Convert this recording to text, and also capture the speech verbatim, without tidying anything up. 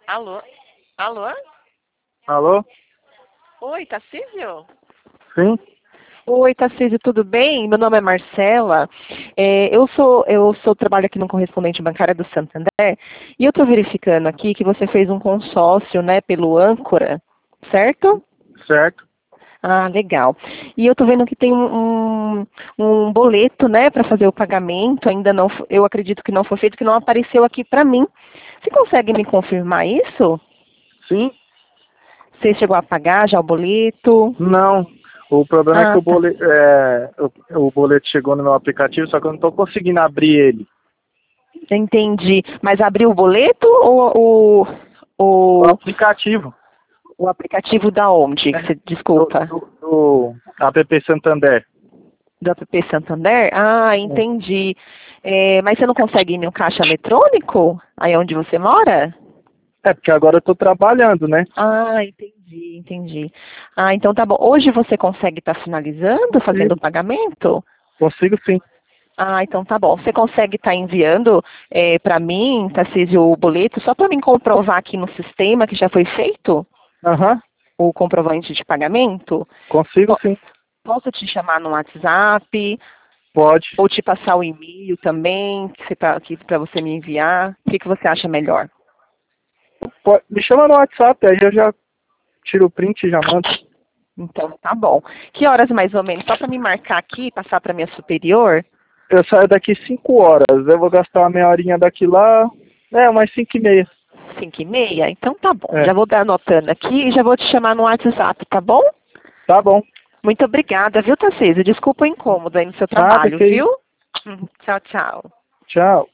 Alô? Alô? Alô? Oi, Tarcísio? Sim? Oi, Tarcísio, tudo bem? Meu nome é Marcela. É, eu sou, eu sou trabalho aqui no correspondente bancária do Santander e eu estou verificando aqui que você fez um consórcio, né, pelo Âncora, certo? Certo. Ah, legal. E eu estou vendo que tem um, um, um boleto, né, para fazer o pagamento. Ainda não, fo- eu acredito que não foi feito, que não apareceu aqui para mim. Você consegue me confirmar isso? Sim? Você chegou a pagar já o boleto? Não. O problema é que Ah, o tá. boleto, é, o, o boleto chegou no meu aplicativo, só que eu não estou conseguindo abrir ele. Entendi. Mas abriu o boleto ou O o, o, aplicativo. o aplicativo da onde? É, Que você, do, desculpa. do, do app Santander. Do app Santander? Ah, É. entendi. É, mas você não consegue ir no caixa eletrônico? Aí onde você mora? É, porque agora eu estou trabalhando, né? Ah, entendi, entendi. Ah, então tá bom. Hoje você consegue estar finalizando, fazendo o Consigo. pagamento? Consigo sim. Ah, então tá bom. Você consegue estar enviando para mim, Tarcísio, o boleto, só para mim comprovar aqui no sistema que já foi feito? Aham. O comprovante de pagamento? Consigo Po- sim. Posso te chamar no WhatsApp Pode. ou te passar o e-mail também para você me enviar? O que, que você acha melhor? Pode. Me chama no WhatsApp, aí eu já tiro o print e já mando. Então tá bom. Que horas mais ou menos? Só para me marcar aqui, passar para minha superior? Eu saio daqui cinco horas. Eu vou gastar uma meia horinha daqui lá. É, umas cinco e meia. Cinco e meia? Então tá bom. É. Já vou dar anotando aqui e já vou te chamar no WhatsApp, tá bom? Tá bom. Muito obrigada, viu, Tarcísio? Desculpa o incômodo aí no seu Nada, trabalho, que viu? isso. Tchau, tchau. Tchau.